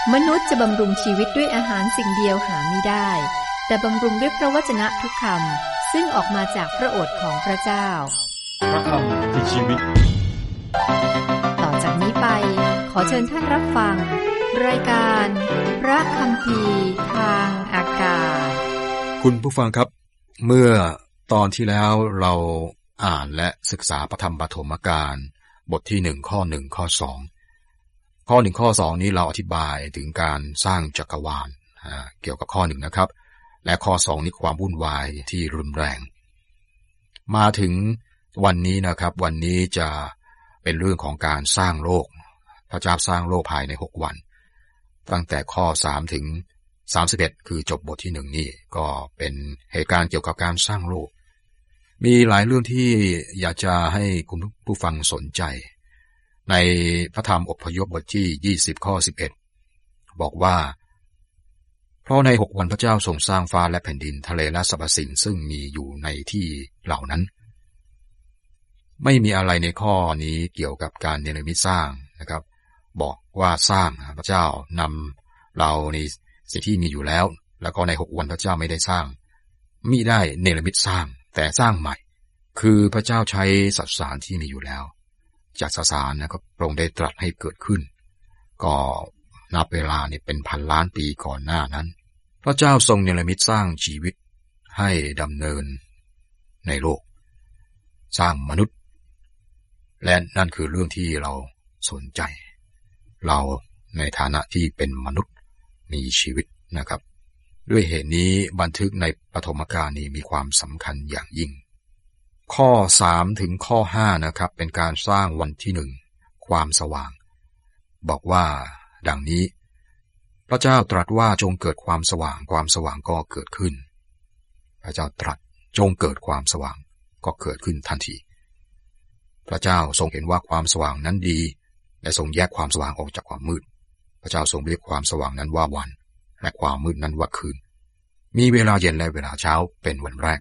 มนุษย์จะบำรุงชีวิตด้วยอาหารสิ่งเดียวหาไม่ได้แต่บำรุงด้วยพระวจนะทุกคำซึ่งออกมาจากพระโอษฐ์ของพระเจ้าพระคำคือชีวิตต่อจากนี้ไปขอเชิญท่านรับฟังรายการพระคัมภีร์ทางอากาศคุณผู้ฟังครับเมื่อตอนที่แล้วเราอ่านและศึกษาพระธรรมปฐมกาลบทที่1ข้อ1ข้อ2ข้อ1ข้อ2นี้เราอธิบายถึงการสร้างจักรวาลเกี่ยวกับข้อ1นะครับและข้อ2นี้ความวุ่นวายที่รุนแรงมาถึงวันนี้นะครับวันนี้จะเป็นเรื่องของการสร้างโลกพระเจ้าสร้างโลกภายใน6วันตั้งแต่ข้อ3ถึง31คือจบบทที่1นี่ก็เป็นเหตุการณ์เกี่ยวกับการสร้างโลกมีหลายเรื่องที่อยากจะให้คุณผู้ฟังสนใจในพระธรรมอพยพบทที่20ข้อ11บอกว่าเพราะใน6วันพระเจ้าทรงสร้างฟ้าและแผ่นดินทะเลและสรรพสิ่งซึ่งมีอยู่ในที่เหล่านั้นไม่มีอะไรในข้อนี้เกี่ยวกับการเนรมิตสร้างนะครับบอกว่าสร้างพระเจ้านำเราในสิ่งที่มีอยู่แล้วแล้วก็ใน6วันพระเจ้าไม่ได้สร้างมิได้เนรมิตสร้างแต่สร้างใหม่คือพระเจ้าใช้สสารที่มีอยู่แล้วจากสสารนะครับพระองค์ได้ตรัสให้เกิดขึ้นก็นับเวลานี่เป็นพันล้านปีก่อนหน้านั้นพระเจ้าทรงเนรมิตสร้างชีวิตให้ดำเนินในโลกสร้างมนุษย์และนั่นคือเรื่องที่เราสนใจเราในฐานะที่เป็นมนุษย์มีชีวิตนะครับด้วยเหตุนี้บันทึกในปฐมกาลนี้มีความสำคัญอย่างยิ่งข้อ3ถึงข้อ5นะครับเป็นการสร้างวันที่1ความสว่างบอกว่าดังนี้พระเจ้าตรัสว่าจงเกิดความสว่างความสว่างก็เกิดขึ้นพระเจ้าตรัสจงเกิดความสว่างก็เกิดขึ้นทันทีพระเจ้าทรงเห็นว่าความสว่างนั้นดีและทรงแยกความสว่างออกจากความมืดพระเจ้าทรงเรียกความสว่างนั้นว่าวันและความมืดนั้นว่าคืนมีเวลาเย็นและเวลาเช้าเป็นวันแรก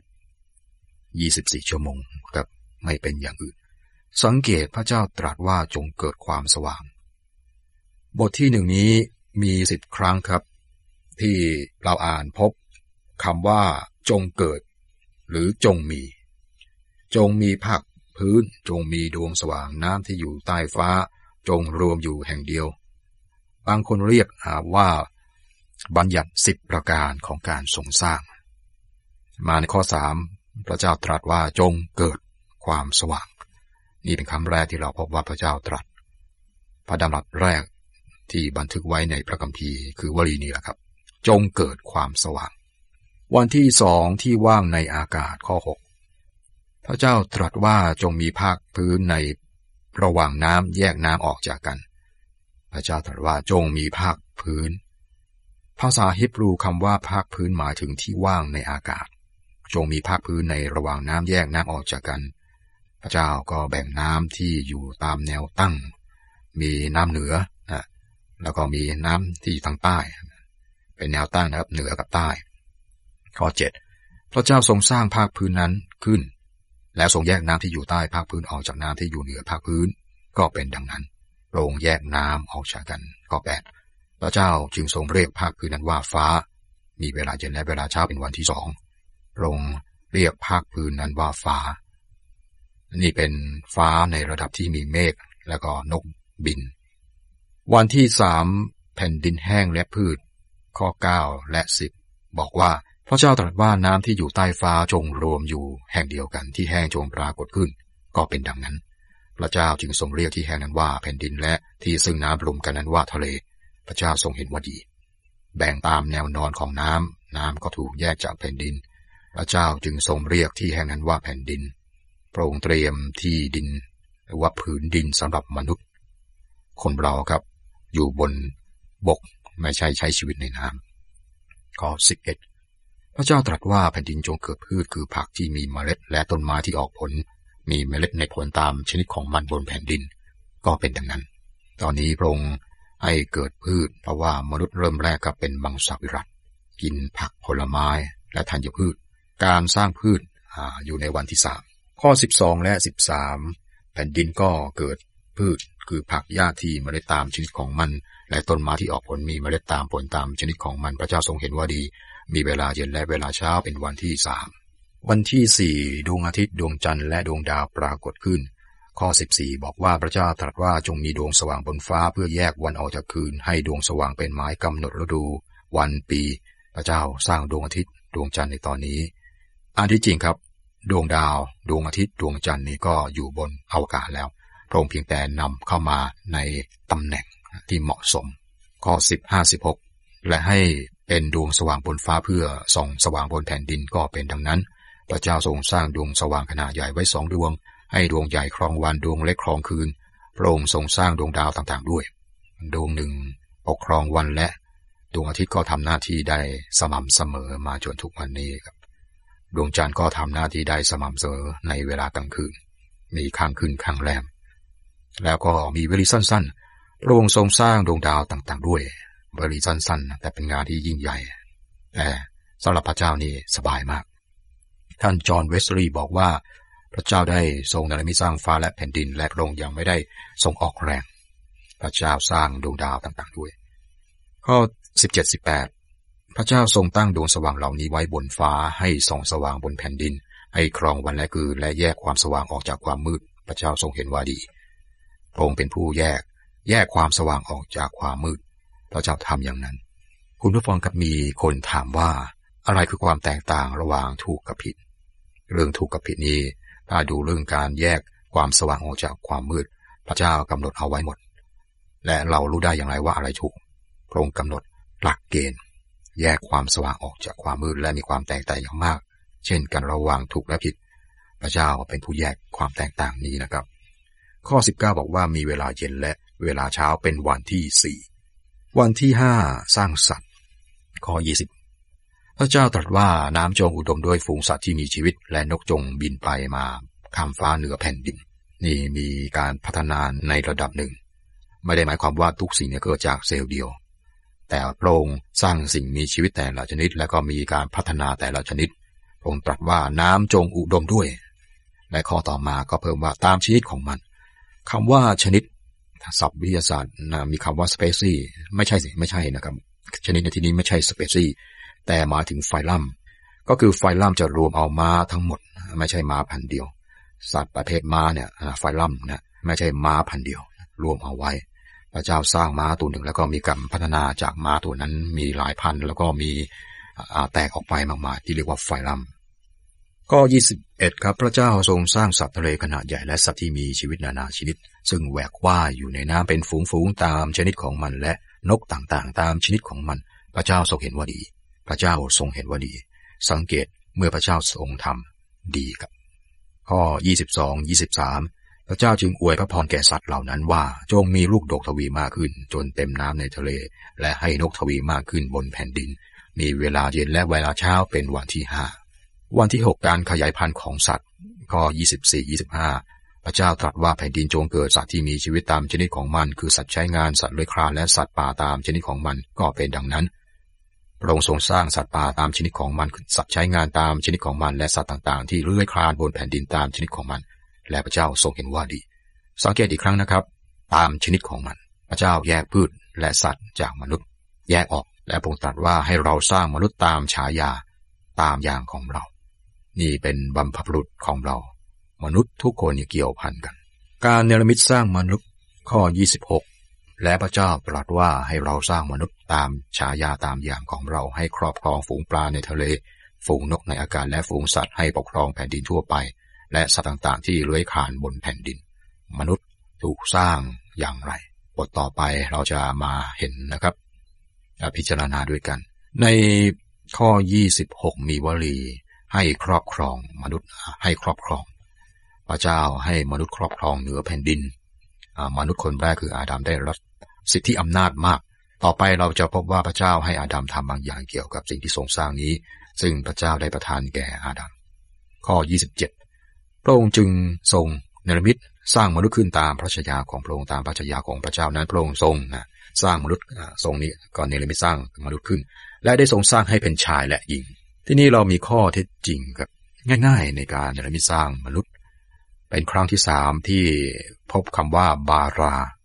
24ชั่วโมงครับไม่เป็นอย่างอื่นสังเกตพระเจ้าตรัสว่าจงเกิดความสว่างบทที่1นี้มี10ครั้งครับที่เราอ่านพบคำว่าจงเกิดหรือจงมีภาคพื้นจงมีดวงสว่างน้ำที่อยู่ใต้ฟ้าจงรวมอยู่แห่งเดียวบางคนเรียกว่าบัญญัติ10ประการของการทรงสร้างมาในข้อ3พระเจ้าตรัสว่าจงเกิดความสว่างนี่เป็นคำแรกที่เราพบว่าพระเจ้าตรัสพระดำรัสแรกที่บันทึกไว้ในพระคัมภีร์คือวลีนี้แหละครับจงเกิดความสว่างวันที่2ที่ว่างในอากาศข้อ6พระเจ้าตรัสว่าจงมีภาคพื้นในระหว่างน้ำแยกน้ำออกจากกันพระเจ้าตรัสว่าจงมีภาคพื้นภาษาฮีบรูคำว่าภาคพื้นหมายถึงที่ว่างในอากาศจงมีภาคพื้นในระหว่างน้ำแยกน้ำออกจากกันพระเจ้าก็แบ่งน้ำที่อยู่ตามแนวตั้งมีน้ำเหนือแล้วก็มีน้ำที่อยู่ทางใต้เป็นแนวตั้งนะครับเหนือกับใต้ข้อ7พระเจ้าทรงสร้างภาคพื้นนั้นขึ้นแล้วทรงแยกน้ำที่อยู่ใต้ภาคพื้นออกจากน้ำที่อยู่เหนือภาคพื้นก็เป็นดังนั้นพระองค์แยกน้ำออกจากกันข้อ8พระเจ้าจึงทรงเรียกภาคพื้นนั้นว่าฟ้ามีเวลาเย็นและเวลาเช้าเป็นวันที่2พระองค์เรียกภาคพื้นนั้นว่าฟ้านี่เป็นฟ้าในระดับที่มีเมฆแล้วก็นกบินวันที่3แผ่นดินแห้งและพืชข้อ9และ10บอกว่าพระเจ้าตรัสว่าน้ำที่อยู่ใต้ฟ้าจงรวมอยู่แห่งเดียวกันที่แห้งจงปรากฏขึ้นก็เป็นดังนั้นพระเจ้าจึงทรงเรียกที่แห้งนั้นว่าแผ่นดินและที่ซึ่งน้ำรวมกันนั้นว่าทะเลพระเจ้าทรงเห็นว่าดีแบ่งตามแนวนอนของน้ำก็ถูกแยกจากแผ่นดินพระเจ้าจึงทรงเรียกที่แห่งนั้นว่าแผ่นดินพระองค์เตรียมที่ดินหรือว่าผืนดินสำหรับมนุษย์คนเราครับอยู่บนบกไม่ใช่ใช้ชีวิตในน้ำข้อ11พระเจ้าตรัสว่าแผ่นดินจงเกิดพืชคือผักที่มีเมล็ดและต้นไม้ที่ออกผลมีเมล็ดในผลตามชนิดของมันบนแผ่นดินก็เป็นดังนั้นตอนนี้พระองค์ให้เกิดพืชเพราะว่ามนุษย์เริ่มแรกก็เป็นมังสวิรัติกินผักผลไม้และธัญพืชการสร้างพืชอยู่ในวันที่3ข้อ12และ13แผ่นดินก็เกิดพืชคือผักหญ้าที่เมล็ดตามชนิดของมันและต้นไม้ที่ออกผลมีเมล็ดตามผลตามชนิดของมันพระเจ้าทรงเห็นว่าดีมีเวลาเย็นและเวลาเช้าเป็นวันที่3วันที่4ดวงอาทิตย์ดวงจันทร์และดวงดาวปรากฏขึ้นข้อ14บอกว่าพระเจ้าตรัสว่าจงมีดวงสว่างบนฟ้าเพื่อแยกวันออกจากคืนให้ดวงสว่างเป็นหมายกำหนดฤดูวันปีพระเจ้าสร้างดวงอาทิตย์ดวงจันทร์ในตอนนี้อันที่จริงครับดวงดาวดวงอาทิตย์ดวงจันทร์นี้ก็อยู่บนอวกาศแล้วพระองค์เพียงแต่นำเข้ามาในตำแหน่งที่เหมาะสมข้อ15-16และให้เป็นดวงสว่างบนฟ้าเพื่อส่องสว่างบนแผ่นดินก็เป็นดังนั้นพระเจ้าทรงสร้างดวงสว่างขนาดใหญ่ไว้2 ดวงให้ดวงใหญ่ครองวันดวงเล็กครองคืนพระองค์ทรงสร้างดวงดาวต่างๆด้วยดวงหนึ่งปกครองวันและดวงอาทิตย์ก็ทำหน้าที่ได้สม่ำเสมอมาจนทุกวันนี้ครับดวงจันทร์ก็ทำหน้าที่ได้สม่ำเสมอในเวลากลางคืนมีข้างขึ้นข้างแรมแล้วก็มีวลีสั้นๆพระองค์ทรงสร้างดวงดาวต่างๆด้วยวลีสั้นๆแต่เป็นงานที่ยิ่งใหญ่แต่สำหรับพระเจ้านี่สบายมากท่านจอห์นเวสลีย์บอกว่าพระเจ้าได้ทรงเนรมิตสร้างฟ้าและแผ่นดินและพระองค์ยังไม่ได้ทรงออกแรงพระเจ้าสร้างดวงดาวต่างๆด้วยข้อ17-18พระเจ้าทรงตั้งดวงสว่างเหล่านี้ไว้บนฟ้าให้ส่องสว่างบนแผ่นดินให้ครองวันและคืนและแยกความสว่างออกจากความมืดพระเจ้าทรงเห็นว่าดีพระองค์เป็นผู้แยกความสว่างออกจากความมืดพระเจ้าทำอย่างนั้นคุณผู้ฟังครับมีคนถามว่าอะไรคือความแตกต่างระหว่างถูกกับผิดเรื่องถูกกับผิดนี้ถ้าดูเรื่องการแยกความสว่างออกจากความมืดพระเจ้ากำหนดเอาไว้หมดและเรารู้ได้อย่างไรว่าอะไรถูกพระองค์กำหนดหลักเกณฑ์แยกความสว่างออกจากความมืดและมีความแตกต่างอย่างมากเช่นกันระหว่างถูกและผิดพระเจ้าเป็นผู้แยกความแตกต่างนี้นะครับข้อ19บอกว่ามีเวลาเย็นและเวลาเช้าเป็นวันที่4วันที่5สร้างสัตว์ข้อ20พระเจ้าตรัสว่าน้ำจงอุดมด้วยฝูงสัตว์ที่มีชีวิตและนกจงบินไปมาข้ามฟ้าเหนือแผ่นดินนี่มีการพัฒนาในระดับหนึ่งไม่ได้หมายความว่าทุกสิ่งเกิดจากเซลล์เดียวแต่พระองค์สร้างสิ่งมีชีวิตแต่ละชนิดและก็มีการพัฒนาแต่ละชนิดพระองค์ตรัสว่าน้ำจงอุดมด้วยและข้อต่อมาก็เพิ่มว่าตามชนิดของมันคำว่าชนิดศัพท์วิทยาศาสตร์มีคำว่า species ไม่ใช่นะครับชนิดในที่นี้ไม่ใช่ species แต่หมายถึงไฟลัมก็คือไฟลัมจะรวมเอาม้าทั้งหมดไม่ใช่ม้าพันธุ์เดียวสัตว์ประเภทม้าเนี่ยไฟลัมนะไม่ใช่ม้าพันธุ์เดียวรวมเอาไว้พระเจ้าสร้างม้าตัวหนึ่งแล้วก็มีการพัฒนาจากม้าตัวนั้นมีหลายพันธุ์แล้วก็มีแตกออกไปมากมายที่เรียกว่าไฟลัมข้อ21ครับพระเจ้าทรงสร้างสัตว์ทะเลขนาดใหญ่และสัตว์ที่มีชีวิตนานาชนิดซึ่งแหวกว่ายอยู่ในน้ำเป็นฝูงๆตามชนิดของมันและนกต่างๆตามชนิดของมันพระเจ้าทรงเห็นว่าดีพระเจ้าทรงเห็นว่าดีสังเกตเมื่อพระเจ้าทรงทำดีครับข้อ22-23พระเจ้าจึงอวยพระพรแก่สัตว์เหล่านั้นว่าจงมีลูกดกทวีมากขึ้นจนเต็มน้ำในทะเลและให้นกทวีมากขึ้นบนแผ่นดินมีเวลาเย็นและเวลาเช้าเป็นวันที่5วันที่6การขยายพันธุ์ของสัตว์ข้อ24-25พระเจ้าตรัสว่าแผ่นดินจงเกิดสัตว์ที่มีชีวิตตามชนิดของมันคือสัตว์ใช้งานสัตว์เลื้อยคลานและสัตว์ป่าตามชนิดของมันก็เป็นดังนั้นพระองค์ทรงสร้างสัตว์ป่าตามชนิดของมันสัตว์ใช้งานตามชนิดของมันและสัตว์ต่างๆที่เลื้อยคลานบนแผ่นดินตามชนิดของมันและพระเจ้าทรงเห็นว่าดีสังเกตอีกครั้งนะครับตามชนิดของมันพระเจ้าแยกพืชและสัตว์จากมนุษย์แยกออกและพระองค์ตรัสว่าให้เราสร้างมนุษย์ตามฉายาตามอย่างของเรานี่เป็นบรรพบุรุษของเรามนุษย์ทุกคนเกี่ยวพันกันการเนรมิตสร้างมนุษย์ข้อ26และพระเจ้าตรัสว่าให้เราสร้างมนุษย์ตามฉายาตามอย่างของเราให้ครอบครองฝูงปลาในทะเลฝูงนกในอากาศและฝูงสัตว์ให้ปกครองแผ่นดินทั่วไปและสัตว์ต่างๆที่เลื้อยคลานบนแผ่นดินมนุษย์ถูกสร้างอย่างไรบทต่อไปเราจะมาเห็นนะครับพิจารณาด้วยกันในข้อ26มีวลีให้ครอบครองมนุษย์ให้ครอบครองพระเจ้าให้มนุษย์ครอบครองเหนือแผ่นดินมนุษย์คนแรกคืออาดัมได้รับสิทธิอำนาจมากต่อไปเราจะพบว่าพระเจ้าให้อาดัมทำบางอย่างเกี่ยวกับสิ่งที่ทรงสร้างนี้ซึ่งพระเจ้าได้ประทานแก่อาดัมข้อ27พระองค์จึงทรงเนรมิตสร้างมนุษย์ขึ้นตามพระฉายาของพระองค์ตามพระฉายาของพระเจ้านั้นพระองค์ทรงสร้างมนุษย์ทรงนี้ก่อนเนรมิตสร้างมนุษย์ขึ้นและได้ทรงสร้างให้เป็นชายและหญิงที่นี่เรามีข้อเท็จจริงครับง่ายๆในการเนรมิตสร้างมนุษย์เป็นครั้งที่3ที่พบคำว่าบารา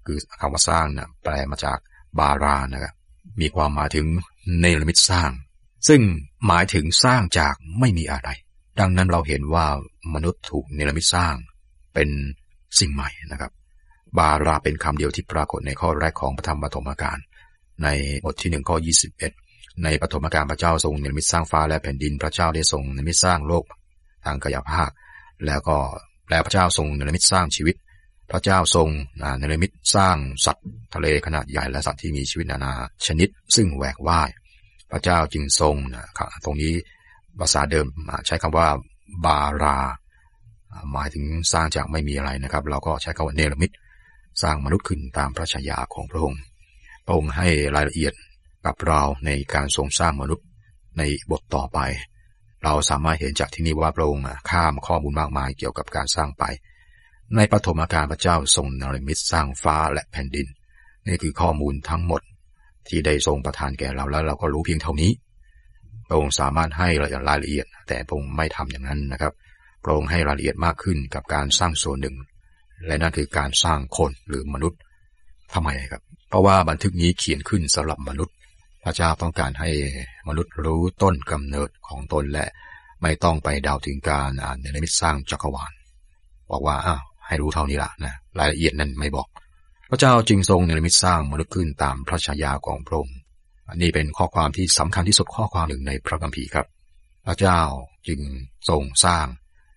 คือคำว่าสร้างนะแปลมาจากบารานะครับมีความหมายถึงเนรมิตสร้างซึ่งหมายถึงสร้างจากไม่มีอะไรดังนั้นเราเห็นว่ามนุษย์ถูกเนรมิตสร้างเป็นสิ่งใหม่นะครับบาราเป็นคำเดียวที่ปรากฏในข้อแรกของพระธรรมปฐมกาลในบทที่1ข้อ21ในปฐมกาลพระเจ้าทรงเนรมิตสร้างฟ้าและแผ่นดินพระเจ้าได้ทรงเนรมิตสร้างโลกทางกายภาพแล้วพระเจ้าทรงเนรมิตสร้างชีวิตพระเจ้าทรงเนรมิตสร้างสัตว์ทะเลขนาดใหญ่และสัตว์ที่มีชีวิตนานาชนิดซึ่งแหวกว่ายพระเจ้าจึงทรงตรงนี้ภาษาเดิมใช้คำว่าบาราหมายถึงสร้างจากไม่มีอะไรนะครับเราก็ใช้คำว่าเนรมิตสร้างมนุษย์ขึ้นตามพระฉายาของพระองค์ให้รายละเอียดกับเราในการทรงสร้างมนุษย์ในบทต่อไปเราสามารถเห็นจากที่นี่ว่าพระองค์ข้ามข้อมูลมากมายเกี่ยวกับการสร้างไปในปฐมกาลพระเจ้าทรงเนรมิตสร้างฟ้าและแผ่นดินนี่คือข้อมูลทั้งหมดที่ได้ทรงประทานแก่เราแล้วเราก็รู้เพียงเท่านี้พระองค์สามารถให้รายละเอียดแต่พระองค์ไม่ทำอย่างนั้นนะครับพระองค์ให้รายละเอียดมากขึ้นกับการสร้างส่วนหนึ่งและนั่นคือการสร้างคนหรือมนุษย์ทำไมครับเพราะว่าบันทึกนี้เขียนขึ้นสำหรับมนุษย์พระเจ้าต้องการให้มนุษย์รู้ต้นกำเนิดของตนและไม่ต้องไปเดาถึงการเนรมิตสร้างจักรวาลบอกว่าให้รู้เท่านี้ละนะรายละเอียดนั้นไม่บอกพระเจ้าจึงทรงเนรมิตสร้างมนุษย์ขึ้นตามพระฉายาของพระองค์อันนี้เป็นข้อความที่สำคัญที่สุดข้อความหนึ่งในพระคัมภีร์ครับพระเจ้าจึงทรงสร้าง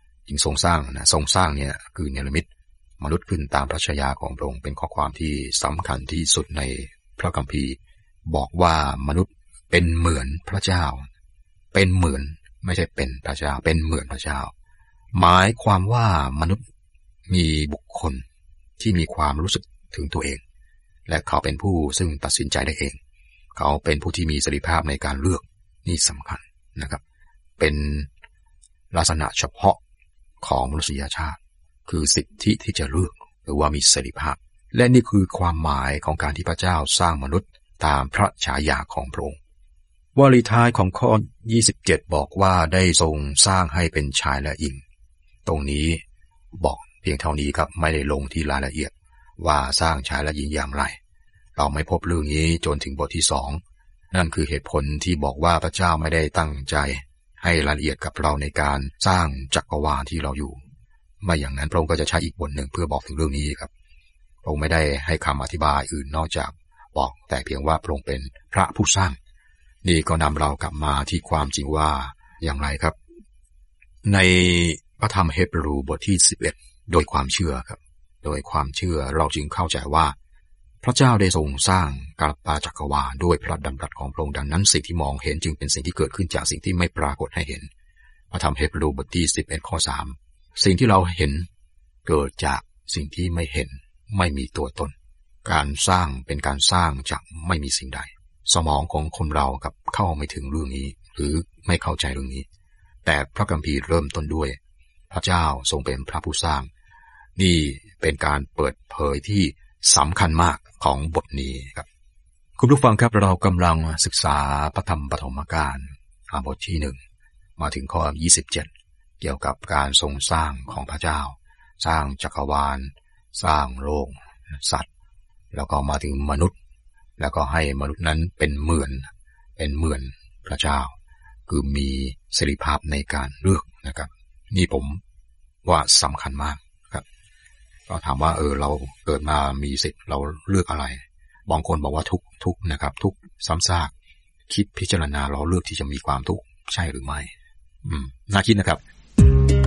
เนี่ยคือเนรมิตมนุษย์ขึ้นตามพระฉายาของพระองค์เป็นข้อความที่สำคัญที่สุดในพระคัมภีร์บอกว่ามนุษย์เป็นเหมือนพระเจ้าเป็นเหมือนไม่ใช่เป็นพระเจ้าเป็นเหมือนพระเจ้าหมายความว่ามนุษย์มีบุคคลที่มีความรู้สึกถึงตัวเองและเขาเป็นผู้ซึ่งตัดสินใจได้เองเขาเป็นผู้ที่มีเสรีภาพในการเลือกนี่สำคัญนะครับเป็นลักษณะเฉพาะของมนุษยชาติคือสิทธิที่จะเลือกหรือว่ามีเสรีภาพและนี่คือความหมายของการที่พระเจ้าสร้างมนุษย์ตามพระฉายาของพระองค์วลีท้ายของข้อ27บอกว่าได้ทรงสร้างให้เป็นชายและหญิงตรงนี้บอกเพียงเท่านี้ครับไม่ได้ลงที่รายละเอียดว่าสร้างชายและหญิงอย่างไรเราไม่พบเรื่องนี้จนถึงบทที่2นั่นคือเหตุผลที่บอกว่าพระเจ้าไม่ได้ตั้งใจให้รายละเอียดกับเราในการสร้างจักรวาลที่เราอยู่ไม่อย่างนั้นพระองค์ก็จะใช้อีกบทหนึ่งเพื่อบอกถึงเรื่องนี้ครับพระองค์ไม่ได้ให้คำอธิบายอื่นนอกจากบอกแต่เพียงว่าพระองค์เป็นพระผู้สร้างนี่ก็นำเรากลับมาที่ความจริงว่าอย่างไรครับในพระธรรมเฮบรูบทที่11โดยความเชื่อครับโดยความเชื่อเราจึงเข้าใจว่าพระเจ้าได้ทรงสร้างกัลปาจักรวาลด้วยพระดำรัสของพระองค์ดังนั้นสิ่งที่มองเห็นจึงเป็นสิ่งที่เกิดขึ้นจากสิ่งที่ไม่ปรากฏให้เห็นพระธรรมเฮบรูบทที่11ข้อ3สิ่งที่เราเห็นเกิดจากสิ่งที่ไม่เห็นไม่มีตัวตนการสร้างเป็นการสร้างจากไม่มีสิ่งใดสมองของคนเรากับเข้าไม่ถึงเรื่องนี้หรือไม่เข้าใจเรื่องนี้แต่พระคัมภีร์เริ่มต้นด้วยพระเจ้าทรงเป็นพระผู้สร้างนี่เป็นการเปิดเผยที่สำคัญมากของบทนี้ครับคุณผู้ฟังครับเรากำลังศึกษาพระธรรมปฐมกาลบทที่1มาถึงข้อ27เกี่ยวกับการทรงสร้างของพระเจ้าสร้างจักรวาลสร้างโลกสัตว์แล้วก็มาถึงมนุษย์แล้วก็ให้มนุษย์นั้นเป็นเหมือนพระเจ้าคือมีเสรีภาพในการเลือกนะครับนี่ผมว่าสำคัญมากครับก็ถามว่าเราเกิดมามีสิทธิ์เราเลือกอะไรบางคนบอกว่าทุกนะครับทุกซ้ำซากคิดพิจารณาเราเลือกที่จะมีความทุกข์ใช่หรือไม่น่าคิดนะครับ